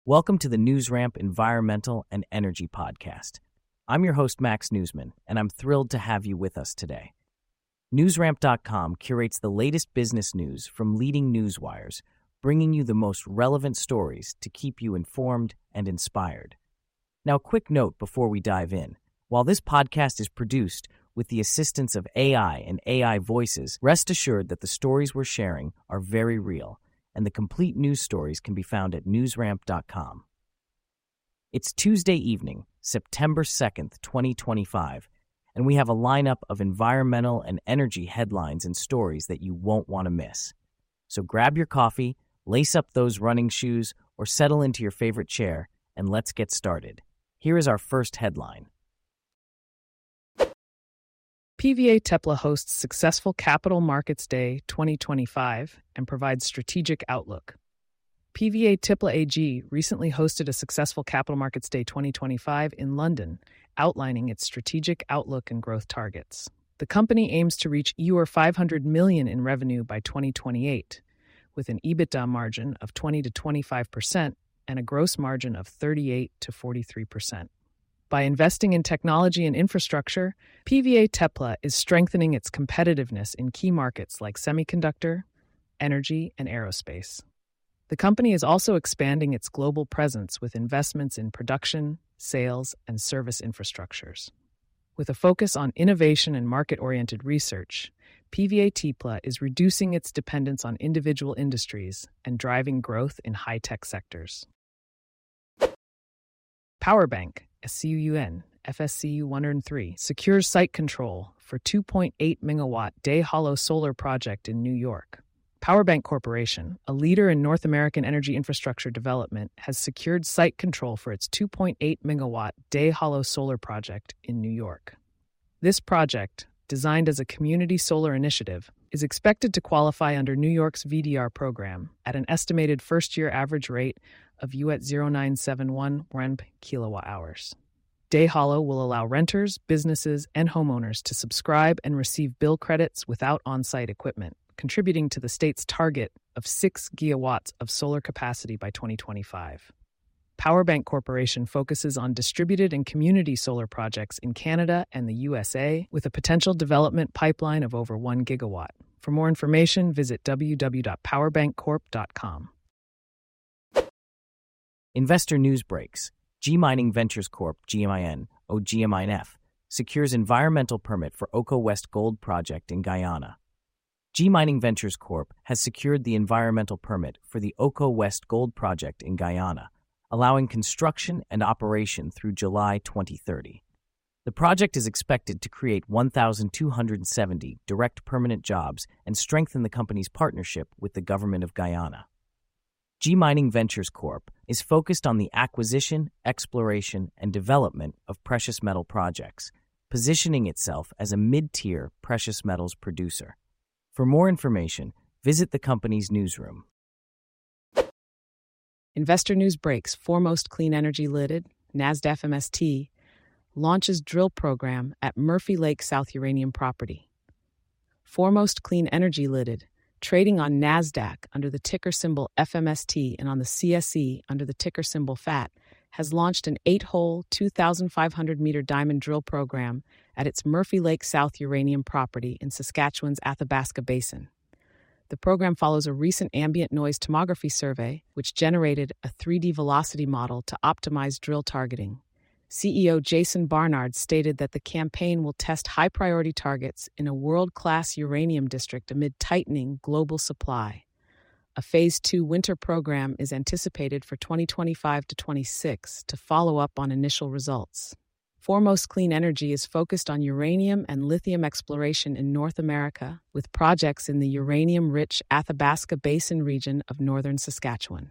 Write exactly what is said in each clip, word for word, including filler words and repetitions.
Welcome to the NewsRamp Environmental and Energy Podcast. I'm your host, Max Newsman, and I'm thrilled to have you with us today. NewsRamp dot com curates the latest business news from leading news wires, bringing you the most relevant stories to keep you informed and inspired. Now, a quick note before we dive in. While this podcast is produced with the assistance of A I and A I voices, rest assured that the stories we're sharing are very real, and the complete news stories can be found at NewsRamp dot com. It's Tuesday evening, September second, twenty twenty-five, and we have a lineup of environmental and energy headlines and stories that you won't want to miss. So grab your coffee, lace up those running shoes, or settle into your favorite chair, and let's get started. Here is our first headline. P V A TEPLA hosts Successful Capital Markets Day twenty twenty-five and provides strategic outlook. P V A TEPLA A G recently hosted a Successful Capital Markets Day twenty twenty-five in London, outlining its strategic outlook and growth targets. The company aims to reach E U R five hundred million dollars in revenue by twenty twenty-eight, with an EBITDA margin of twenty to twenty-five percent and a gross margin of thirty-eight to forty-three percent. By investing in technology and infrastructure, P V A TEPLA is strengthening its competitiveness in key markets like semiconductor, energy, and aerospace. The company is also expanding its global presence with investments in production, sales, and service infrastructures. With a focus on innovation and market-oriented research, P V A TEPLA is reducing its dependence on individual industries and driving growth in high-tech sectors. PowerBank, S C U N, F S C U one oh three, secures site control for two point eight megawatt Day Hollow solar project in New York. PowerBank Corporation, a leader in North American energy infrastructure development, has secured site control for its two point eight megawatt Day Hollow solar project in New York. This project, designed as a community solar initiative, is expected to qualify under New York's V D R program at an estimated first-year average rate of U at zero point nine seven one R E M P kilowatt hours. Day Hollow will allow renters, businesses, and homeowners to subscribe and receive bill credits without on-site equipment, contributing to the state's target of six gigawatts of solar capacity by twenty twenty-five. PowerBank Corporation focuses on distributed and community solar projects in Canada and the U S A, with a potential development pipeline of over one gigawatt. For more information, visit w w w dot powerbank corp dot com. Investor news breaks. G Mining Ventures Corp, G M I N, O G M I N F, secures environmental permit for Oko West Gold Project in Guyana. G Mining Ventures Corp has secured the environmental permit for the Oko West Gold Project in Guyana, allowing construction and operation through July twenty thirty. The project is expected to create one thousand two hundred seventy direct permanent jobs and strengthen the company's partnership with the government of Guyana. G Mining Ventures Corp is focused on the acquisition, exploration, and development of precious metal projects, positioning itself as a mid-tier precious metals producer. For more information, visit the company's newsroom. Investor news breaks. Foremost Clean Energy Limited, NASDAQ M S T, launches drill program at Murphy Lake South Uranium Property. Foremost Clean Energy Limited, trading on NASDAQ under the ticker symbol F M S T and on the C S E under the ticker symbol F A T, has launched an eight-hole, two thousand five hundred meter diamond drill program at its Murphy Lake South uranium property in Saskatchewan's Athabasca Basin. The program follows a recent ambient noise tomography survey, which generated a three D velocity model to optimize drill targeting. C E O Jason Barnard stated that the campaign will test high-priority targets in a world-class uranium district amid tightening global supply. A Phase two winter program is anticipated for twenty twenty-five to twenty-six to follow up on initial results. Foremost Clean Energy is focused on uranium and lithium exploration in North America, with projects in the uranium-rich Athabasca Basin region of northern Saskatchewan.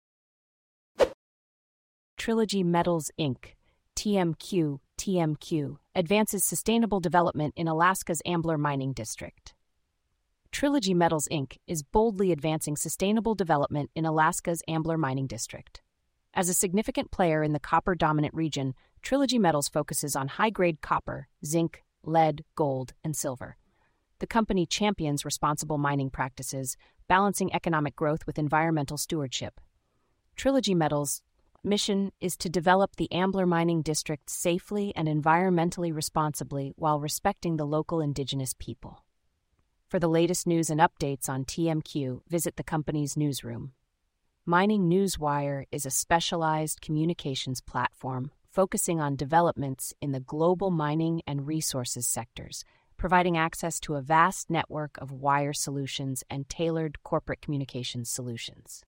Trilogy Metals, Incorporated, T M Q, T M Q, advances sustainable development in Alaska's Ambler Mining District. Trilogy Metals, Incorporated is boldly advancing sustainable development in Alaska's Ambler Mining District. As a significant player in the copper-dominant region, Trilogy Metals focuses on high-grade copper, zinc, lead, gold, and silver. The company champions responsible mining practices, balancing economic growth with environmental stewardship. Trilogy Metals mission is to develop the Ambler Mining District safely and environmentally responsibly while respecting the local indigenous people. For the latest news and updates on T M Q, visit the company's newsroom. Mining Newswire is a specialized communications platform focusing on developments in the global mining and resources sectors, providing access to a vast network of wire solutions and tailored corporate communications solutions.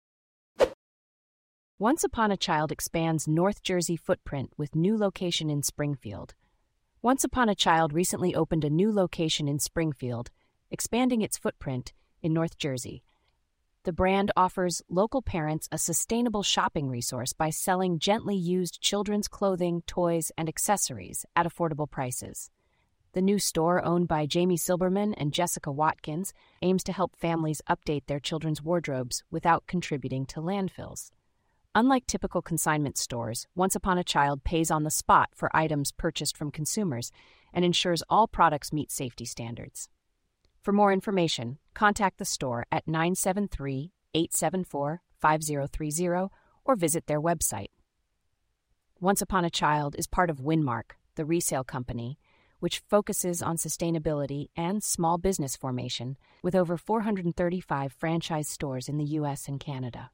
Once Upon a Child expands North Jersey footprint with new location in Springfield. Once Upon a Child recently opened a new location in Springfield, expanding its footprint in North Jersey. The brand offers local parents a sustainable shopping resource by selling gently used children's clothing, toys, and accessories at affordable prices. The new store, owned by Jamie Silberman and Jessica Watkins, aims to help families update their children's wardrobes without contributing to landfills. Unlike typical consignment stores, Once Upon a Child pays on the spot for items purchased from consumers and ensures all products meet safety standards. For more information, contact the store at nine seven three, eight seven four, five zero three zero or visit their website. Once Upon a Child is part of Winmark, the resale company, which focuses on sustainability and small business formation with over four hundred thirty-five franchise stores in the U S and Canada.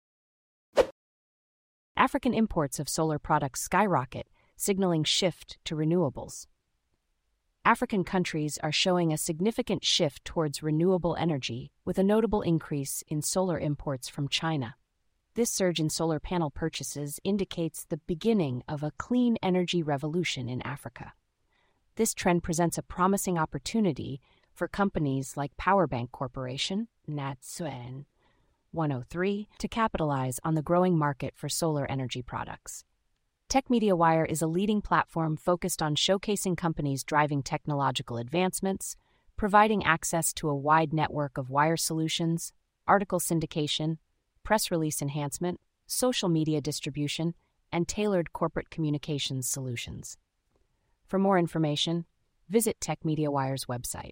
African imports of solar products skyrocket, signaling shift to renewables. African countries are showing a significant shift towards renewable energy, with a notable increase in solar imports from China. This surge in solar panel purchases indicates the beginning of a clean energy revolution in Africa. This trend presents a promising opportunity for companies like Powerbank Corporation, Natsuen, one oh three, to capitalize on the growing market for solar energy products. Tech Media Wire is a leading platform focused on showcasing companies driving technological advancements, providing access to a wide network of wire solutions, article syndication, press release enhancement, social media distribution, and tailored corporate communications solutions. For more information, visit Tech Media Wire's website.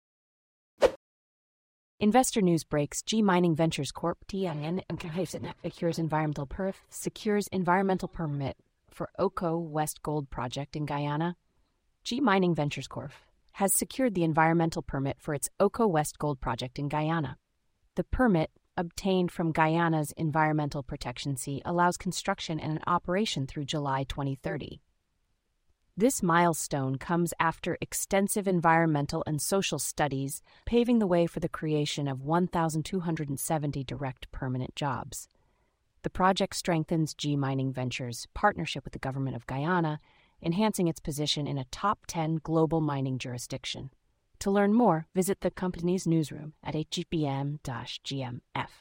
Investor news breaks. G Mining Ventures Corporation T M N secures environmental perf secures environmental permit for Oko West Gold Project in Guyana. G Mining Ventures Corporation has secured the environmental permit for its Oko West Gold Project in Guyana. The permit, obtained from Guyana's Environmental Protection Agency, allows construction and operation through July twenty thirty. This milestone comes after extensive environmental and social studies, paving the way for the creation of one thousand two hundred seventy direct permanent jobs. The project strengthens G Mining Ventures' partnership with the government of Guyana, enhancing its position in a top ten global mining jurisdiction. To learn more, visit the company's newsroom at h g p m dash g m f.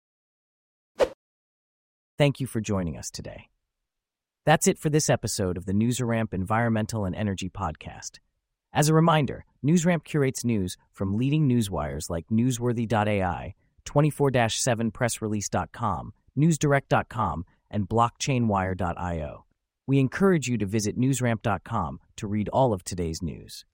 Thank you for joining us today. That's it for this episode of the NewsRamp Environmental and Energy Podcast. As a reminder, NewsRamp curates news from leading newswires like Newsworthy dot A I, twenty-four seven press release dot com, newsdirect dot com, and blockchain wire dot i o. We encourage you to visit newsramp dot com to read all of today's news.